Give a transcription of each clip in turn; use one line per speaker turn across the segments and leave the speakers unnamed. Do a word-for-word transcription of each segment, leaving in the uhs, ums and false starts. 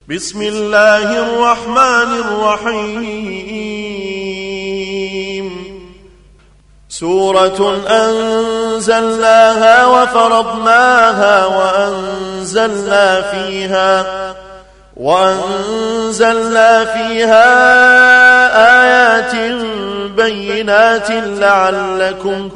بسم الله الرحمن الرحيم سورة أنزلناها وفرضناها وأنزلنا فيها وأنزلنا فيها آيات بينات لعلكم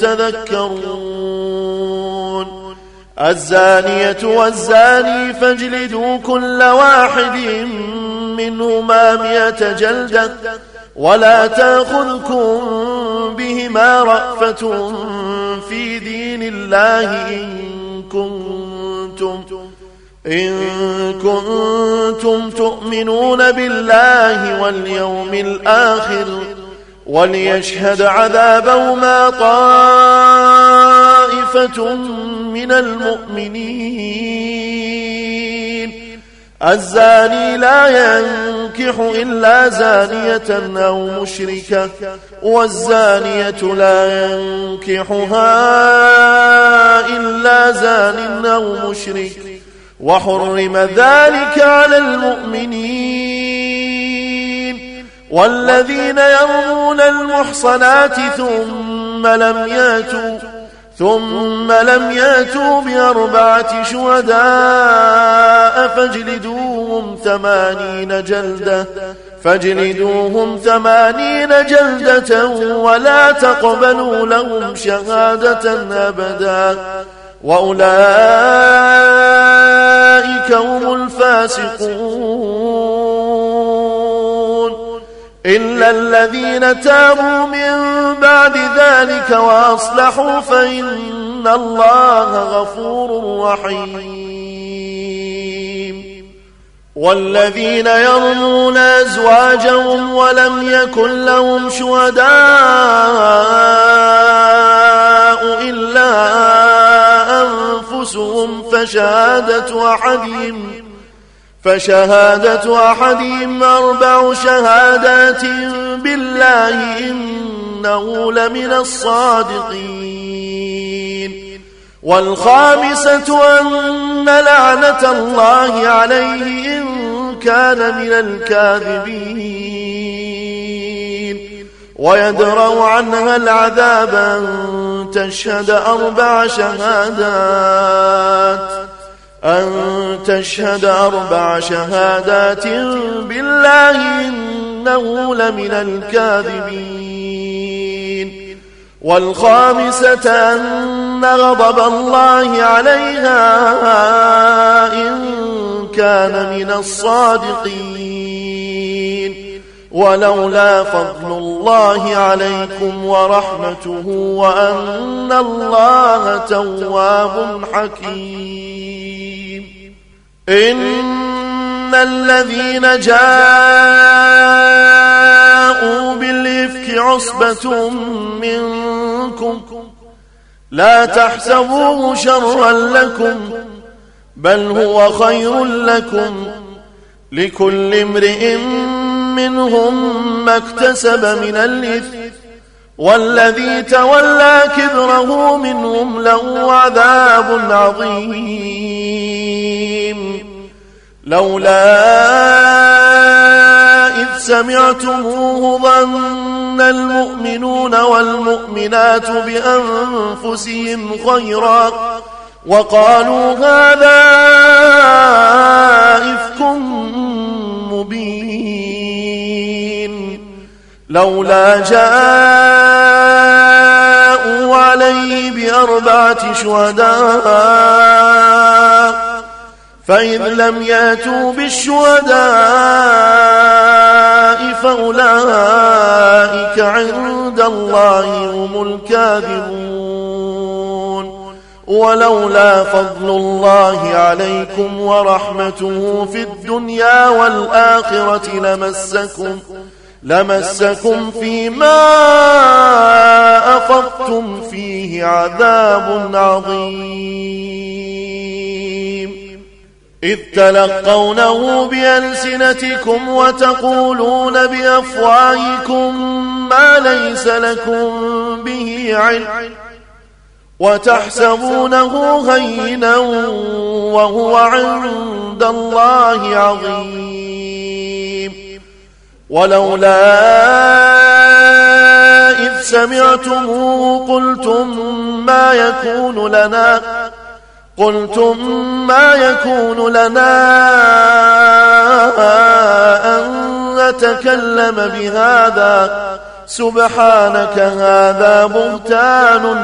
تذكرون الزانية والزاني فاجلدوا كل واحد منهما مئة جلدة ولا تأخذكم بهما رأفة في دين الله إن كنتم إن كنتم تؤمنون بالله واليوم الآخر وليشهد عذابهما طائفة من المؤمنين الزاني لا ينكح إلا زانية أو مشركة والزانية لا ينكحها إلا زان أو مشرك وحرم ذلك على المؤمنين والذين يرمون المحصنات ثم لم ياتوا ثم لم ياتوا بأربعة شهداء فاجلدوهم ثمانين جلدة فاجلدوهم ثمانين جلدة ولا تقبلوا لهم شهادة أبدا وأولئك هم الفاسقون إلا الذين تابوا من بعد ذلك وأصلحوا فإن الله غفور رحيم والذين يرمون أزواجهم ولم يكن لهم شهداء إلا أنفسهم فشهادة أحدهم فشهادة أحدهم أربع شهادات بالله إنه لمن الصادقين والخامسة أن لعنة الله عليه إن كان من الكاذبين ويدرأ عنها العذاب أن تشهد أربع شهادات أن تشهد أربع شهادات بالله إنه لمن الكاذبين والخامسة أن غضب الله عليها إن كان من الصادقين ولولا فضل الله عليكم ورحمته وأن الله تواب حكيم إن الذين جاءوا بالإفك عصبة منكم لا تحسبوه شرا لكم بل هو خير لكم لكل امرئ منهم ما اكتسب من الإثم والذي تولى كبره منهم له عذاب عظيم لولا إذ سمعتموه ظن المؤمنون والمؤمنات بأنفسهم خيرا وقالوا هذا إفك مبين لولا جاءوا عليه بأربعة شهداء فإذ لم ياتوا بالشهداء فأولئك عند الله هم الكاذبون ولولا فضل الله عليكم ورحمته في الدنيا والآخرة لمسكم لمسكم فيما أفضتم فيه عذاب عظيم إذ تلقونه بألسنتكم وتقولون بأفواهكم ما ليس لكم به علم وتحسبونه هينا وهو عند الله عظيم ولولا إذ سمعتموه قلتم ما يكون لنا قلتم ما يكون لنا أن نتكلم بهذا سبحانك هذا بهتان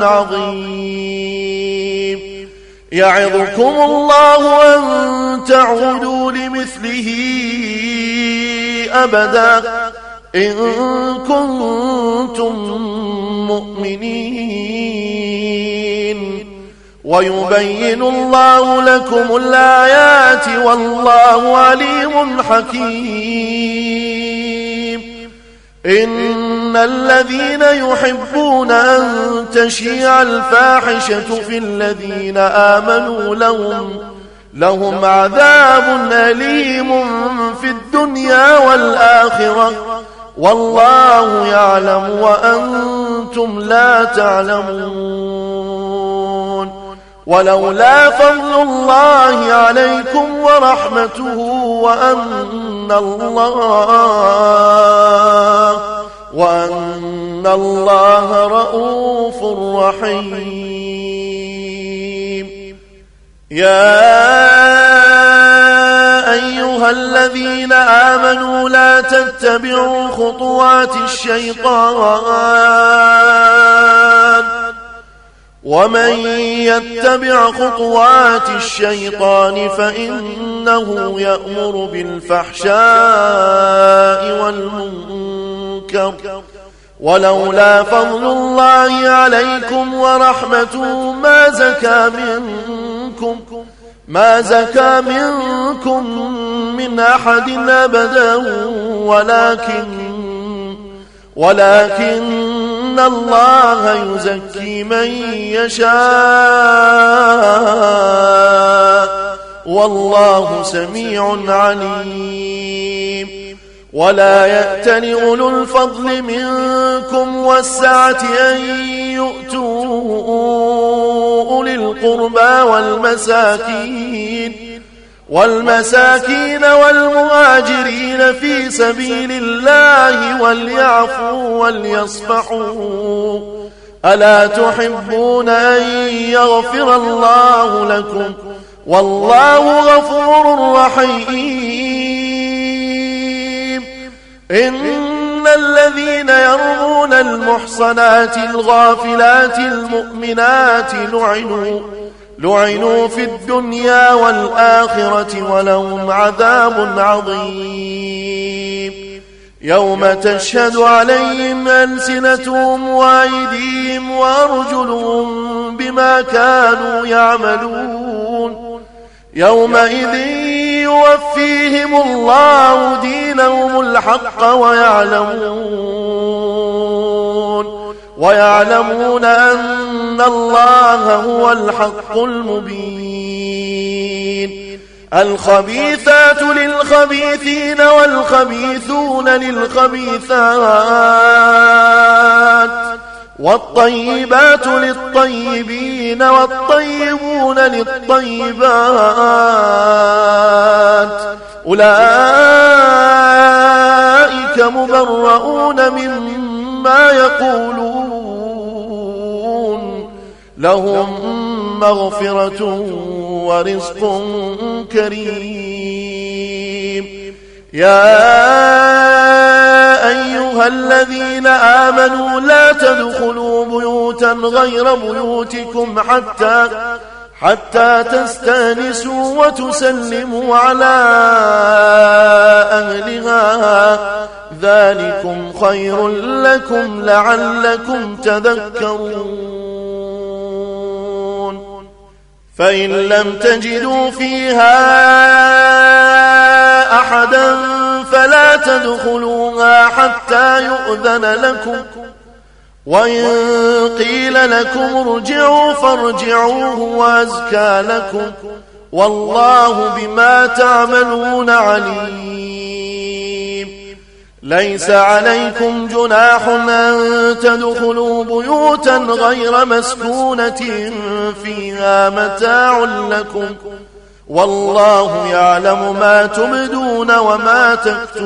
عظيم يعظكم الله أن تعودوا لمثله أبدا إن كنتم مؤمنين ويبين الله لكم الآيات والله عليم حكيم إن الذين يحبون أن تشيع الفاحشة في الذين آمنوا لهم لهم عذاب أليم في الدنيا والآخرة والله يعلم وأنتم لا تعلمون ولولا فضل الله عليكم ورحمته وأن الله وأن الله رؤوف رحيم يا أيها الذين آمنوا لا تتبعوا خطوات الشيطان ومن يتبع خطوات الشيطان فإنه يأمر بالفحشاء والمنكر ولولا فضل الله عليكم ورحمته ما زكى منكم ما زكى منكم من أحد أبدا ولكن ولكن الله يزكي من يشاء والله سميع عليم ولا يأتل أولو الفضل منكم والسعة أن يؤتوا أولي القربى والمساكين والمساكين والمهاجرين في سبيل الله وليعفوا وليصفحوا ألا تحبون أن يغفر الله لكم والله غفور رحيم إن الذين يرمون المحصنات الغافلات المؤمنات لعنوا لعنوا في الدنيا والآخرة ولهم عذاب عظيم يوم تشهد عليهم ألسنتهم وأيديهم وأرجلهم بما كانوا يعملون يومئذ يوفيهم الله دينهم الحق ويعلمون ويعلمون أن الله هو الحق المبين الخبيثات للخبيثين والخبيثون للخبيثات والطيبات للطيبين والطيبون للطيبات أولئك مبرؤون مما يقولون لهم مغفرة ورزق كريم يا أيها الذين آمنوا لا تدخلوا بيوتا غير بيوتكم حتى حتى تستأنسوا وتسلموا على أهلها ذلكم خير لكم لعلكم تذكرون فإن لم تجدوا فيها أحدا فلا تدخلوها حتى يؤذن لكم وإن قيل لكم ارجعوا فارجعوا هو أزكى لكم والله بما تعملون عليم ليس عليكم جناح أن تدخلوا بيوتا غير مسكونة فيها متاع لكم والله يعلم ما تبدون وما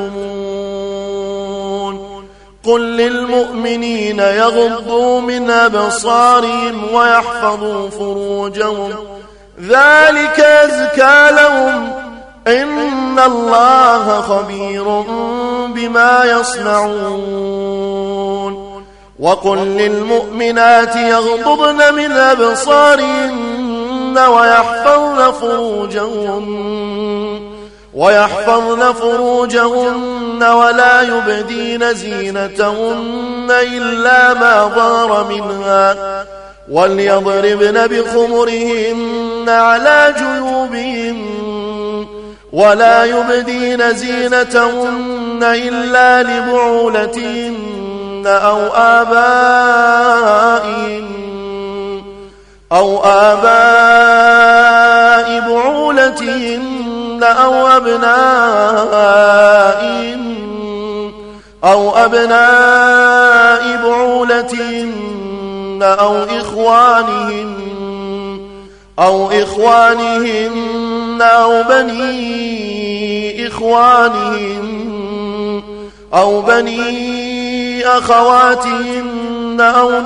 تكتمون قل للمؤمنين يغضوا من أبصارهم ويحفظوا فروجهم ذلك أزكى لهم إن الله خبير بما يصنعون وقل للمؤمنات يغضضن من أبصارهن ويحفظن فروجهن ويحفظن فروجهن ولا يبدين زينتهن إلا ما ظهر منها وليضربن بخمرهن على جيوبهن ولا يبدين زينتهن إلا لبعولتهن أو آبائهن أو آباء بعولتهن أو أبنائهن أو أبناء بعولتهن أو إخوانهن أو إخوانهن أو بني إخوانهن أو بني أخواتهن أو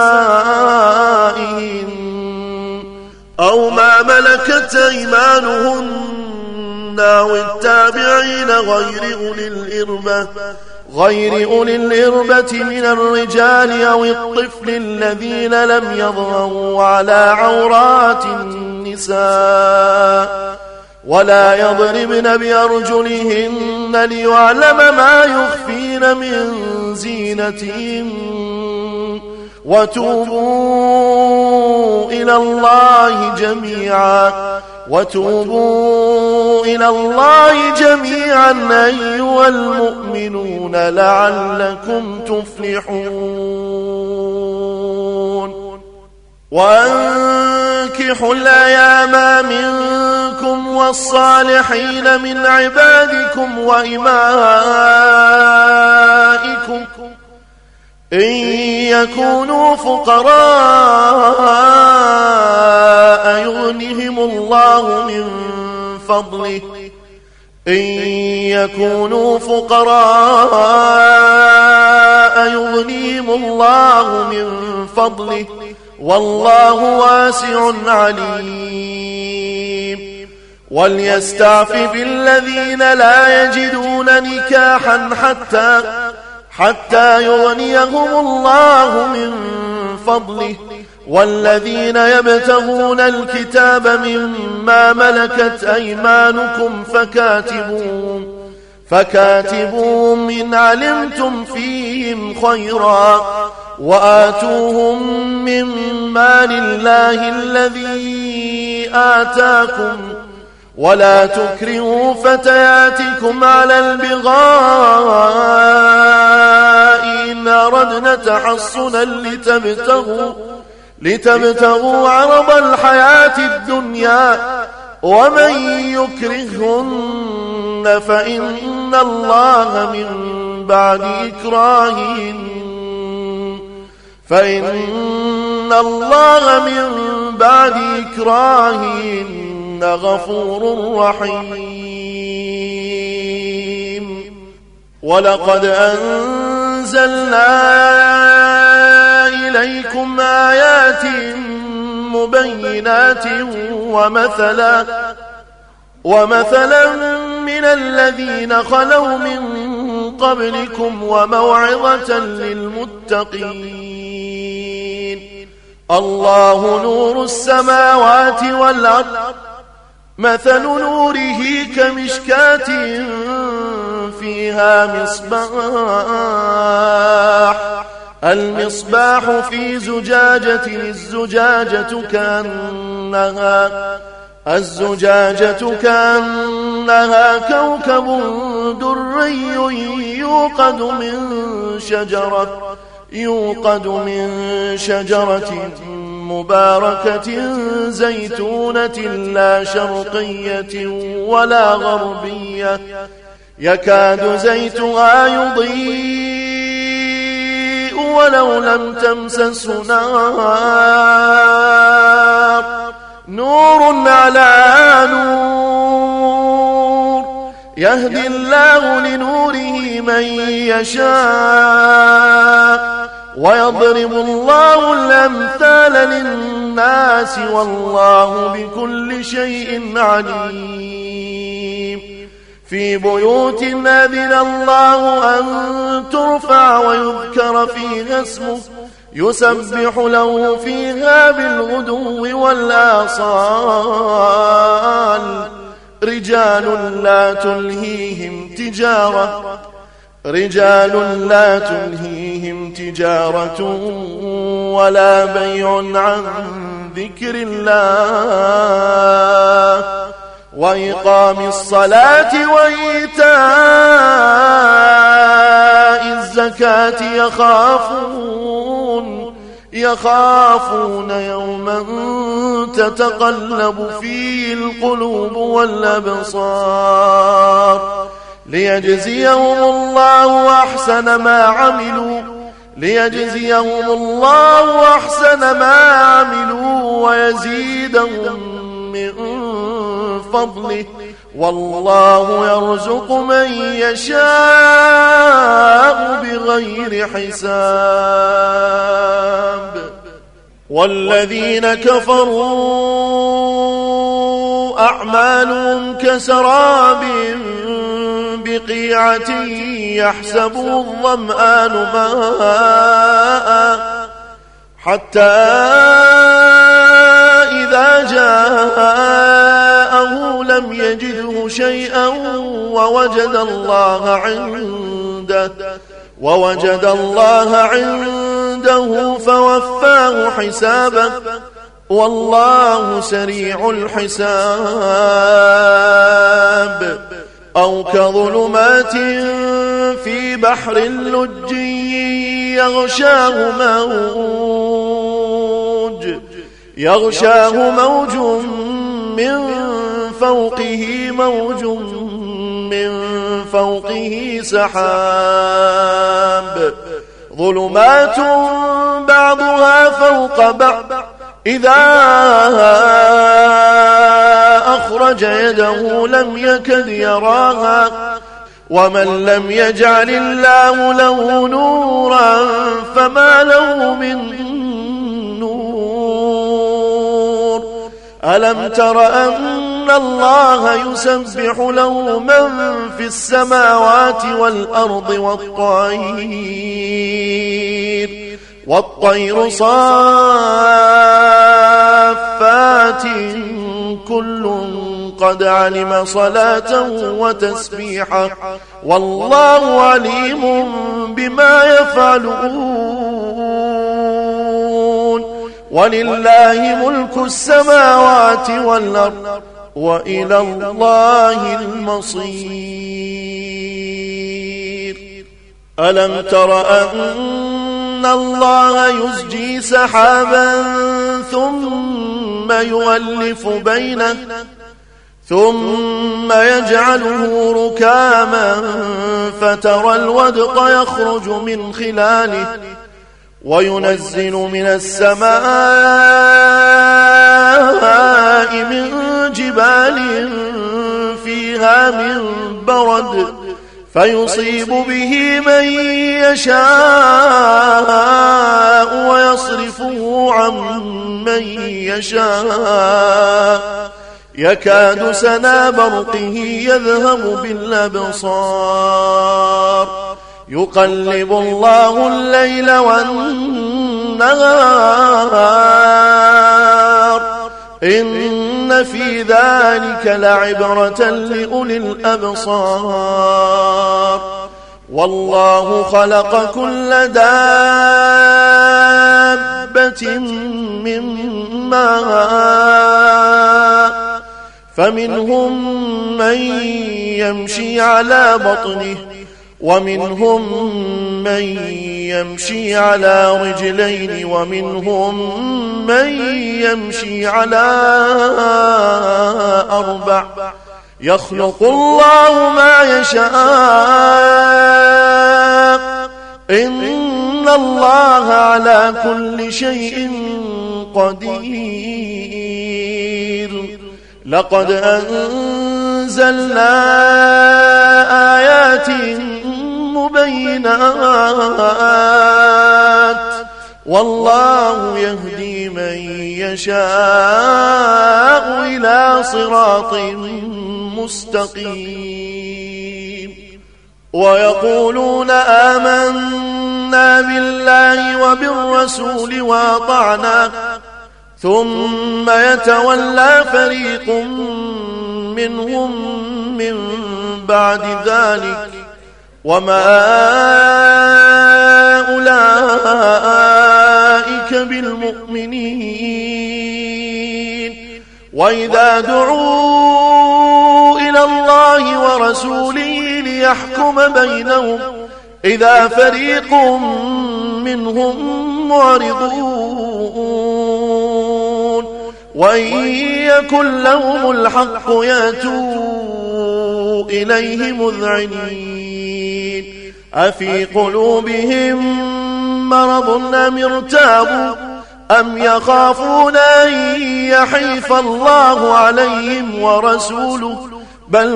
نسائهن أو ما ملكت أيمانهن أو التابعين غير أولي الإربة غير أولي الإربة من الرجال أو الطفل الذين لم يظهروا على عورات النساء ولا يضربن بأرجلهن ليعلم ما يخفين من زينتهن وتوبوا إلى الله جميعا وتوبوا إلى الله جميعا أيها المؤمنون لعلكم تفلحون وأنكحوا الأيام منكم والصالحين من عبادكم وإمائكم إن يكونوا فقراء يغنهم الله من فضله إن يكونوا فقراء يغنهم الله من فضله والله واسع عليم وليستعفف الذين لا يجدون نكاحا حتى حتى يغنيهم الله من فضله والذين يبتغون الكتاب مما ملكت أيمانكم فكاتبوهم فكاتبوهم إن علمتم فيهم خيرا وآتوهم من مال الله الذي آتاكم ولا تكرهوا فتياتكم على البغاء إن أردنا تحصنا لتبتغوا, لتبتغوا عرض الحياة الدنيا ومن يكرهن فإن الله من بعد إكراههن فإن الله من بعد إكراههن غفور رحيم ولقد أنزلنا إليكم آيات مبينات ومثلا ومثلا من الذين خلوا من قبلكم وموعظة للمتقين الله نور السماوات والأرض مثل نوره كمشكاة فيها مصباح المصباح في زجاجة الزجاجة كأنها الزجاجة كأنها كوكب دري يوقد من شجرة يوقد من شجرة مباركة زيتونة لا شرقية ولا غربية يكاد زيتها يضيء ولو لم تمسسه نار نور على نور يهدي الله لنوره من يشاء ويضرب الله الأمثال للناس والله بكل شيء عليم في بيوت أذن الله أن ترفع ويذكر فيها اسمه يسبح له فيها بالغدو والآصال رجال لا تلهيهم تجارة رجال لا تلهيهم تجارة ولا بيع عن ذكر الله وإقام الصلاة وإيتاء الزكاة يخافون يخافون يوما تتقلب فيه القلوب والأبصار ليجزيهم الله أحسن ما عملوا ليجزيهم الله أحسن ما عملوا ويزيدهم من فضله والله يرزق من يشاء بغير حساب والذين كفروا أعمالهم كسراب بقيعة يحسبه الظمآن ماء حتى إذا جاءه لم يجده شيئا ووجد الله عنده ووجد الله عنده فوفاه حسابه والله سريع الحساب أو كظلمات في بحر لج يغشاه موج يغشاه موج من فوقه موج من فوقه سحاب ظلمات بعضها فوق بعض إذا أخرج يده لم يكد يراها ومن لم يجعل الله له نورا فما له من نور ألم تر أن الله يسبح له من في السماوات والأرض والطير والطير صافات كل قد علم صلاته وتسبيحه والله عليم بما يفعلون ولله ملك السماوات والأرض وإلى الله المصير ألم تر أن الله يزجي سحابا ثم يؤلف بينه ثم يجعله ركاما فترى الودق يخرج من خلاله وينزل من السماء من جبال فيها من برد فيصيب به من يشاء ويصرفه عن من يشاء يكاد سنا برقه يذهب بالأبصار يقلب الله الليل والنهار إن في ذلك لعبرة لأولي الأبصار والله خلق كل دابة من ماء فمنهم من يمشي على بطنه ومنهم من يمشي على رجلين ومنهم من يمشي على أربع يخلق الله ما يشاء إن الله على كل شيء قدير لقد أنزلنا آيات مبينات والله يهدي من يشاء إلى صراط مستقيم ويقولون آمنا بالله وبالرسول وأطعنا ثم يتولى فريق منهم من بعد ذلك وما أولئك بالمؤمنين وإذا دعوا إلى الله ورسوله ليحكم بينهم إذا فريق منهم معرضون وإن يكن لهم الحق يأتوا إليه مذعنين أفي قلوبهم مرض أم ارتابوا أم يخافون أن يحيف الله عليهم ورسوله بل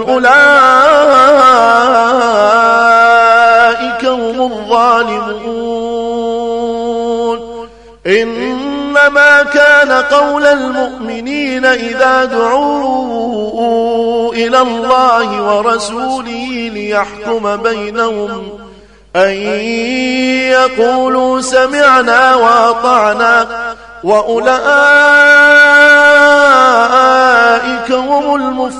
أولئك هم الظالمون إنما كان قول المؤمنين إذا دعوا إلى الله ورسوله ليحكم بينهم أن يقولوا سمعنا وأطعنا وأولئك هم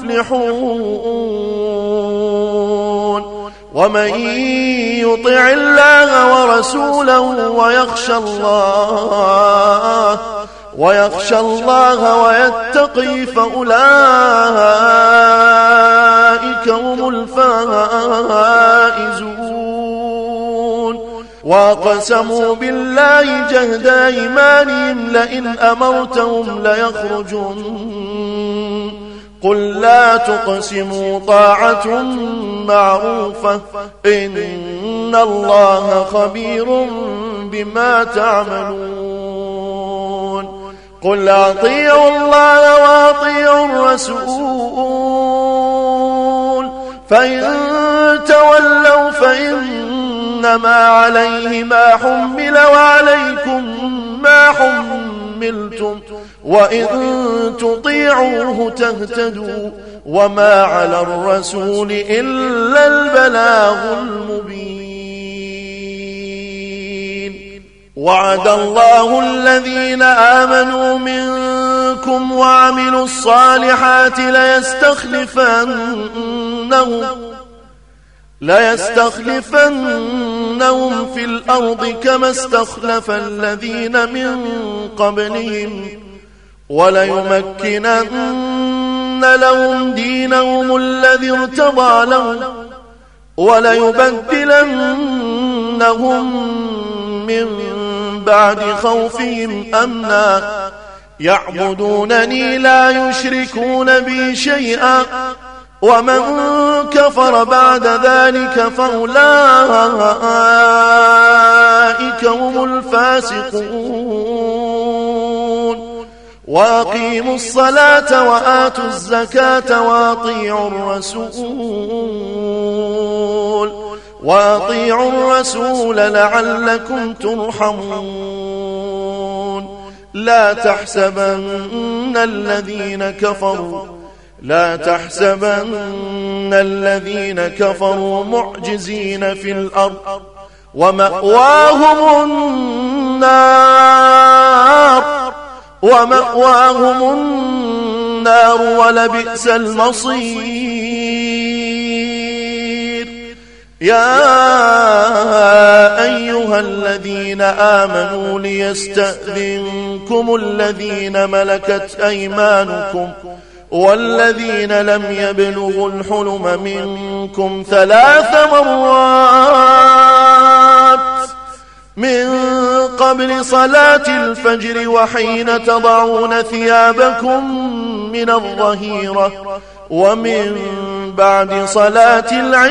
المفلحون ومن يطع الله ورسوله ويخشى الله ويخشى الله ويتقي فأولئك هم الفائزون وقسموا بالله جهد أيمانهم لئن أمرتهم ليخرجون قل لا تقسموا طاعة معروفة إن الله خبير بما تعملون قل أطيعوا الله وأطيعوا الرسول فإن تولوا فإنما عليه ما حمل وعليكم ما حملتم وإن تطيعوه تهتدوا وما على الرسول إلا البلاغ المبين وعد الله الذين آمنوا منكم وعملوا الصالحات ليستخلفنهم ليستخلفنهم في الأرض كما استخلف الذين من قبلهم وليمكنن لهم دينهم الذي ارتضى لهم وليبدلنهم من بعد خوفهم أمنا يعبدونني لا يشركون بي شيئا ومن كفر بعد ذلك فأولئك هم الفاسقون وأقيموا الصلاة وآتوا الزكاة وأطيعوا الرسول وأطيعوا الرسول لعلكم ترحمون لا تحسبن الذين كفروا لا تحسبن الذين كفروا معجزين في الأرض ومأواهم النار ومأواهم النار ولبئس المصير يا أيها الذين آمنوا ليستأذنكم الذين ملكت أيمانكم والذين لم يبلغوا الحلم منكم ثلاث مرات من قبل صلاة الفجر وحين تضعون ثيابكم من الظهيرة ومن بعد صلاة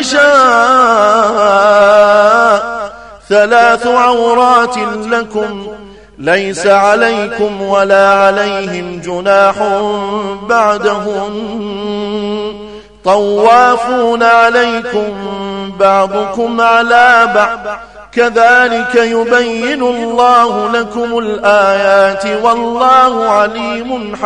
العشاء ثلاث عورات لكم ليس عليكم ولا عليهم جناح بعدهم طوافون عليكم بعضكم على بعض كذلك يبين الله لكم الآيات والله عليم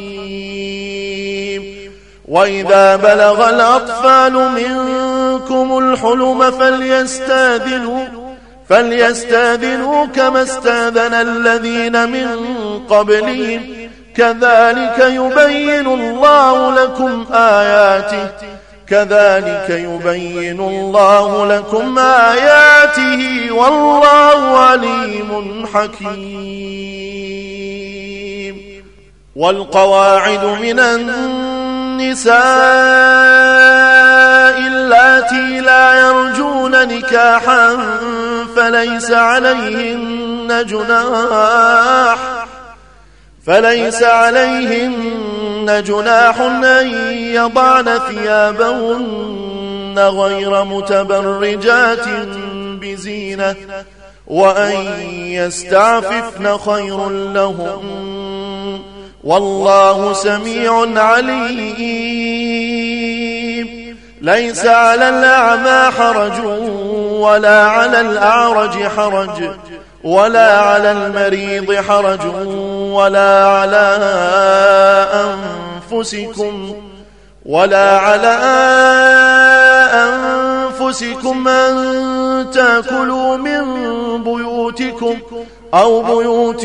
حكيم. وإذا بلغ الأطفال منكم الحلم فليستاذنوا فليستاذنوا كما استاذن الذين من قبلهم كذلك يبين الله لكم آياته كذلك يبين الله لكم آياته والله عليم حكيم. والقواعد من النساء اللاتي لا يرجون نكاحا فليس عليهن جناح فليس عليهن جناح أن يضعن ثيابهن غير متبرجات بزينة وأن يستعففن خير لهم والله سميع عليم. ليس على الأعمى حرج ولا على الأعرج حرج ولا على المريض حرج ولا على أنفسكم ولا على أنفسكم أن تأكلوا من بيوتكم أو بيوت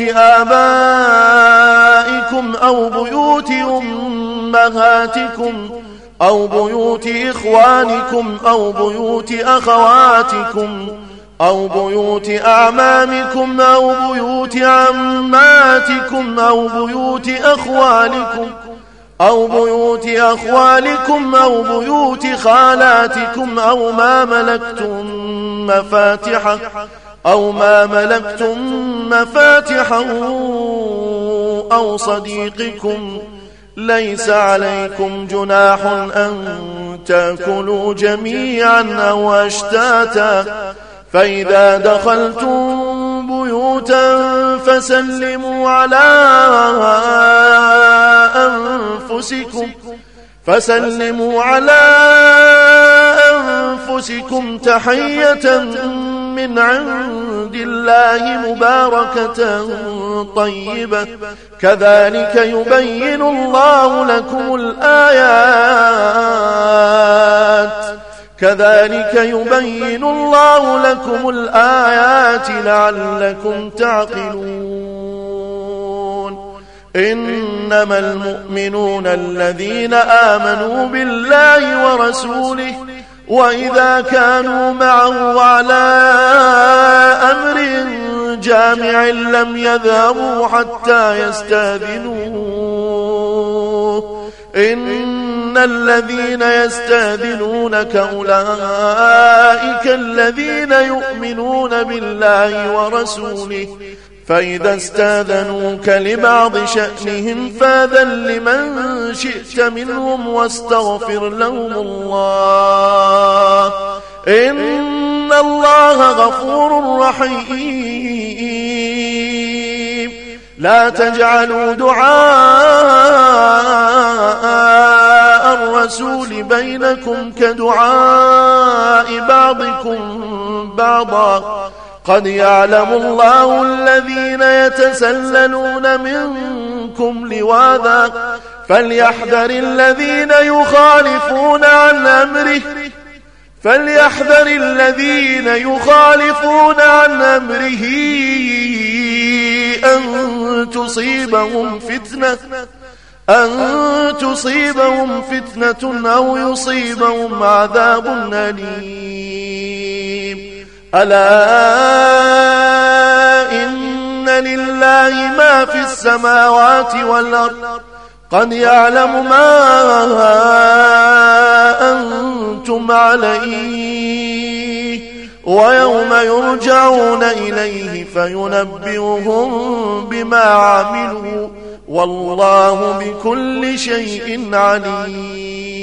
آبائكم أو بيوت أمهاتكم أو بيوت إخوانكم أو بيوت أخواتكم أو بيوت أعمامكم أو بيوت عماتكم أو بيوت أخوالكم أو بيوت أخوالكم أو بيوت خالاتكم أو ما ملكتم مفاتحه أو ما ملكتم مفاتحه أو صديقكم ليس عليكم جناح أن تأكلوا جميعا أو أشتاتا فإذا دخلتم بيوتا فسلموا على أنفسكم فسلموا على أنفسكم تحية من عند الله مباركة طيبة كذلك يبين الله لكم الآيات كذلك يبين الله لكم الآيات لعلكم تعقلون. إنما المؤمنون الذين آمنوا بالله ورسوله وإذا كانوا معه على أمر جامع لم يذهبوا حتى يستأذنوه إن الذين يستأذنونك أولئك الذين يؤمنون بالله ورسوله فإذا استاذنوك لبعض شأنهم فاذن لمن شئت منهم واستغفر لهم الله إن الله غفور رحيم. لا تجعلوا دعاء الرسول بينكم كدعاء بعضكم بعضا قد يعلم الله الذين يتسللون منكم لواذا فليحذر الذين يخالفون عن أمره فليحذر الذين يخالفون عن أمره أن تصيبهم فتنة أن تصيبهم فتنة أو يصيبهم عذاب أليم. ألا إن لله ما في السماوات والأرض قد يعلم ما أنتم عليه ويوم يرجعون إليه فينبئهم بما عملوا والله بكل شيء عليم.